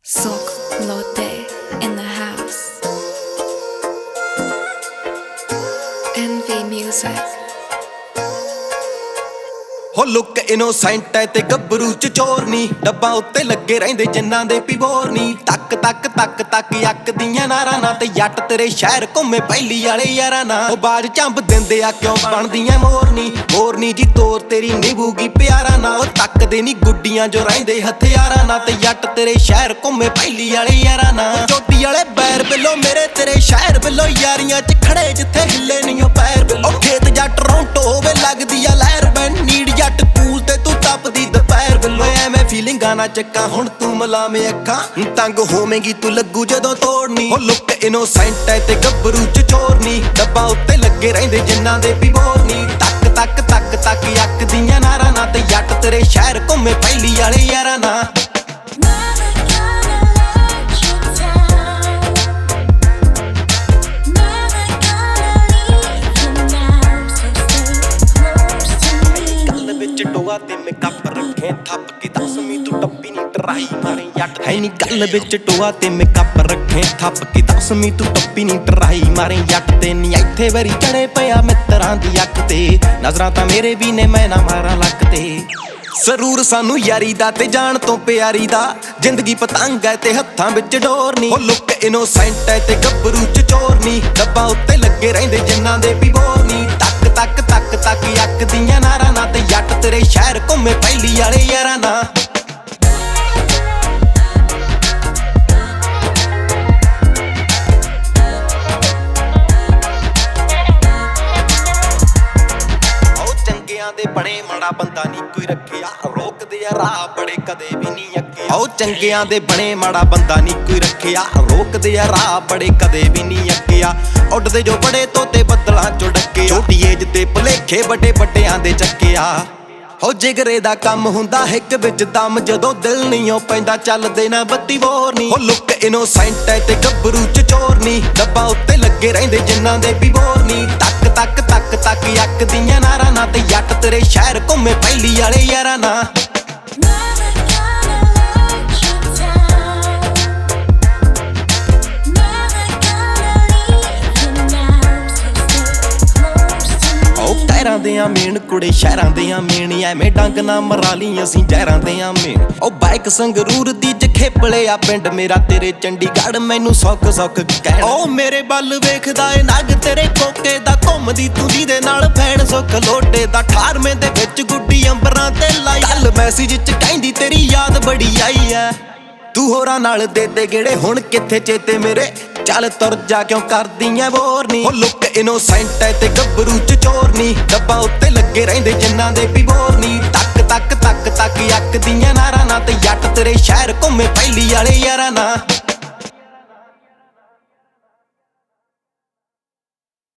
Sok Lotte in the house. Envy music. ਹੋ look innocent ਐ ਤੇ ਗੱਭਰੂ ਚ ਚੋਰ ਨੀ ਡੱਬਾ ਉੱਤੇ ਲੱਗੇ ਰਹਿੰਦੇ ਜਿੰਨਾਂ ਦੇ ਪਿਬੋਰ ਨੀ ਤੱਕ ਤੱਕ ਤੱਕ ਤੱਕ ਅੱਕ ਦੀਆਂ ਨਾਰਾਂ ਨਾ ਤੇ ਜੱਟ ਤੇਰੇ ਸ਼ਹਿਰ ਘੁੰਮੇ ਪਹਿਲੀ ਵਾਲੇ ਯਾਰਾਂ ਨਾ ਉਹ ਬਾਜ ਚੰਬ ਦਿੰਦੇ ਆ ਕਿਉਂ ਬਣਦੀਆਂ ਮੋਰਨੀ ਜੀ ਤੋਰ ਤੇਰੀ ਨਿਭੂਗੀ ਪਿਆਰਾ ਨਾ ਉਹ ਤੱਕਦੇ ਨੀ ਗੁੱਡੀਆਂ ਜੋ ਰਹਿੰਦੇ ਹਥਿਆਰਾਂ ਨਾ ਤੇ ਜੱਟ ਤੇਰੇ ਸ਼ਹਿਰ ਘੁੰਮੇ ਪਹਿਲੀ ਵਾਲੇ ਯਾਰਾਂ ਨਾ ਚੋਟੀ ਵਾਲੇ ਬੈਰ ਬਿੱਲੋ ਮੇਰੇ ਤੇਰੇ ਸ਼ਹਿਰ ਬਿੱਲੋ ਯਾਰੀਆਂ ਚ ਖੜੇ ਜਿੱਥੇ ਹਿੱਲੇ ਨਹੀਂ ਉਹ ਪੈਰ ਬਿੱਲੋ ਖੇਤ ਜੱਟ ਟੋਰਾਂਟੋ ਹੋਵੇ ਲੱਗਦੀ ਆ ਲਹਿਰ ਬੈਨ ਨੀੜ ਜੱਟ ਕੂਲ ਤੇ ਤੂੰ ਟੱਪਦੀ ਦੁਪਹਿਰ ਬਿੱਲੋ ਐਵੇਂ ਫੀਲਿੰਗਾਂ ਨਾ ਚੱਕਾਂ ਹੁਣ ਤੂੰ ਮਲਾਵੇਂ ਅੱਖਾਂ ਤੰਗ ਹੋਵੇਂਗੀ ਤੂੰ ਲੱਗੂ ਜਦੋਂ ਤੋੜਨੀ ਉਹ ਲੁੱਕ ਇਨੋਸੈਂਟ ਐ ਤੇ ਗੱਭਰੂ ਚ ਚੋਰਨੀ ਡੱਬਾ ਉੱਤੇ ਲੱਗੇ ਰਹਿੰਦੇ ਜਿੰਨਾਂ ਦੇ ਪਿਬੋਰ ਨੀ ਤੱਕ ਤੱਕ ਤੱਕ ਤੱਕ ਅੱਕ ਦੀਆਂ ਨਾਰਾਂ ਨਾ ਤੇ ਜੱਟ ਤੇਰੇ ਸ਼ਹਿਰ ਘੁੰਮੇ ਪਹਿਲੀ ਵਾਲੇ ਯਾਰਾਂ ਨਾ ਟੋਆ ਤੇ ਮੈਂ ਕੱਪ ਰੱਖੇ ਥੱਪ ਕੇ ਦਸਵੀਂ ਤੂੰ ਟੱਪੀ ਨੀ ਟਰਾਈ ਮਾਰੇ ਜੱਟ ਹੈ ਨੀ ਗੱਲ ਵਿੱਚ ਟੋਆ ਤੇ ਮੈਂ ਕੱਪ ਰੱਖੇ ਥੱਪ ਕੇ ਦਸਵੀਂ ਤੂੰ ਟੱਪੀ ਨੀ ਟਰਾਈ ਮਾਰੇ ਜੱਟ ਤੇ ਨੀ ਇੱਥੇ ਵਰੀ ਚੜੇ ਪਿਆ ਮਿੱਤਰਾਂ ਦੀ ਅੱਖ ਤੇ ਨਜ਼ਰਾਂ ਤਾਂ ਮੇਰੇ ਵੀ ਨੇ ਮੈਂ ਨਾ ਮਾਰਾਂ ਲੱਕ ਤੇ ਸਰੂਰ ਸਾਨੂੰ ਯਾਰੀ ਦਾ ਤੇ ਜਾਣ ਤੋਂ ਪਿਆਰੀ ਦਾ ਜ਼ਿੰਦਗੀ ਪਤੰਗ ਐ ਤੇ ਹੱਥਾਂ ਵਿੱਚ ਡੋਰ ਨੀ ਉਹ ਲੁੱਕ ਇਨੋਸੈਂਟ ਐ ਤੇ ਗੱਭਰੂ ਚ ਚੋਰਨੀ ਡੱਬਾ ਉੱਤੇ ਲੱਗੇ ਰਹਿੰਦੇ ਜਿੰਨਾਂ ਦੇ ਪਿਬੋਰ ਨੀ ਤੱਕ ਤੱਕ ਤੱਕ ਤੱਕ ਅੱਕ ਦੀਆਂ ਨਾਰਾਂ ਨਾ ਤੇ ਜੱਟ ਤੇਰੇ ਸ਼ਹਿਰ ਘੁੰਮੇ ਪਹਿਲੀ ਵਾਲੇ ਯਾਰਾਂ ਨਾ ਦੇ ਬਣੇ ਮਾੜਾ ਬੰਦਾ ਨਹੀਂ ਕੋਈ ਰੱਖਿਆ ਰੋਕਦੇ ਆ ਰਾਹ ਬੜੇ ਕਦੇ ਵੀ ਨਹੀਂ ਅੱਗੇ ਆਓ ਚੰਗਿਆਂ ਦੇ ਬਣੇ ਮਾੜਾ ਬੰਦਾ ਨਹੀਂ ਕੋਈ ਰੱਖਿਆ ਰੋਕਦੇ ਆ ਰਾਹ ਬੜੇ ਕਦੇ ਵੀ ਨਹੀਂ ਅੱਗਿਆ ਉੱਡਦੇ ਜੋ ਬੜੇ ਤੋਤੇ ਬੱਦਲਾਂ ਚੋਂ ਡੱਕੇ ਛੋਟੀ ਏਜ ਤੇ ਭੁਲੇਖੇ ਵੱਡੇ ਵੱਡਿਆਂ ਦੇ ਚੱਕਿਆ ਹੋ ਜਿਗਰੇ ਦਾ ਕੰਮ ਹੁੰਦਾ ਹਿੱਕ ਵਿੱਚ ਦਮ ਜਦੋਂ ਦਿਲ ਨਹੀਂ ਉਹ ਪੈਂਦਾ ਚੱਲਦੇ ਨਾ ਬੱਤੀ ਬੋਰ ਨੀ ਹੋ ਲੁੱਕ ਇਨੋਸੈਂਟ ਐ ਤੇ ਗੱਭਰੂ ਚ ਚੋਰਨੀ ਡੱਬਾ ਉੱਤੇ ਲੱਗੇ ਰਹਿੰਦੇ ਜਿੰਨਾਂ ਦੇ ਪਿਬੋਰ ਨੀ ਤੱਕ ਤੱਕ ਤੱਕ ਤੱਕ ਅੱਕ ਦੀਆਂ ਨਾਰਾਂ ਨਾ ਤੇ ਜੱਟ ਤੇਰੇ ਸ਼ਹਿਰ ਘੁੰਮੇ ਪਹਿਲੀ ਵਾਲੇ ਯਾਰਾਂ ਨਾ ਸ਼ਹਿਰਾਂ ਦੇ ਆ ਮੇਨ ਕੁੜੇ ਸ਼ਹਿਰਾਂ ਦੇ ਆ ਮੇਨ ਐਵੇਂ ਡੰਗ ਨਾ ਮਰਾ ਲਈ ਅਸੀਂ ਜ਼ਹਿਰਾਂ ਦੇ ਆ ਮੇਨ ਉਹ ਬਾਈਕ ਸੰਗਰੂਰ ਦੀ ਜਖੇਪਲੇ ਆ ਪਿੰਡ ਮੇਰਾ ਤੇਰੇ ਚੰਡੀਗੜ੍ਹ ਮੈਨੂੰ ਸੁੱਖ ਸੁੱਖ ਕਹਿਣ ਉਹ ਮੇਰੇ ਵੱਲ ਵੇਖਦਾ ਏ ਨਗ ਤੇਰੇ ਕੋਕੇ ਦਾ ਘੁੰਮਦੀ ਤੂੰ ਜਿਹਦੇ ਨਾਲ ਫੈਣ ਸੁੱਖ ਲੋਟੇ ਦਾ 18ਵੇਂ ਦੇ ਵਿੱਚ ਗੁੱਡੀ ਅੰਬਰਾਂ ਤੇ ਲਾਈ ਕੱਲ ਮੈਸੇਜ ਚ ਕਹਿੰਦੀ ਤੇਰੀ ਯਾਦ ਬੜੀ ਆਈ ਐ ਤੂੰ ਹੋਰਾਂ ਨਾਲ ਦੇ ਗੇੜੇ ਹੁਣ ਕਿੱਥੇ ਚੇਤੇ ਮੇਰੇ ਚੱਲ ਤੁਰ ਜਾ ਕਿਉਂ ਕਰਦੀ ਐ ਬੋਰ ਨੀ ਉਹ ਲੁੱਕ ਇਨੋਸੈਂਟ ਐ ਤੇ ਗੱਭਰੂ ਚ ਚੋਰਨੀ ਡੱਬਾ ਉੱਤੇ ਲੱਗੇ ਰਹਿੰਦੇ ਜਿੰਨਾਂ ਦੇ ਪਿਬੋਰ ਨੀ ਤੱਕ ਤੱਕ ਤੱਕ ਤੱਕ ਅੱਕ ਦੀਆਂ ਨਾਰਾਂ ਨਾ ਤੇ ਜੱਟ ਤੇਰੇ ਸ਼ਹਿਰ ਘੁੰਮੇ ਪਹਿਲੀ ਵਾਲੇ ਯਾਰਾਂ ਨਾ